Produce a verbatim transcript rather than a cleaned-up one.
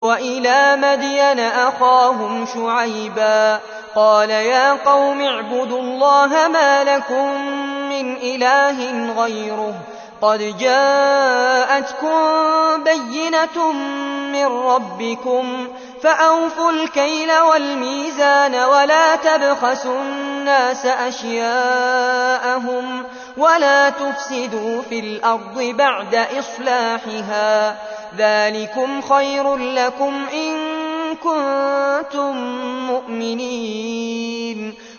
وإلى مدين أخاهم شعيبا قال يا قوم اعبدوا الله ما لكم من إله غيره قد جاءتكم بينة من ربكم فأوفوا الكيل والميزان ولا تبخسوا الناس أشياءهم ولا تفسدوا في الأرض بعد إصلاحها ذلكم خير لكم إن كنتم مؤمنين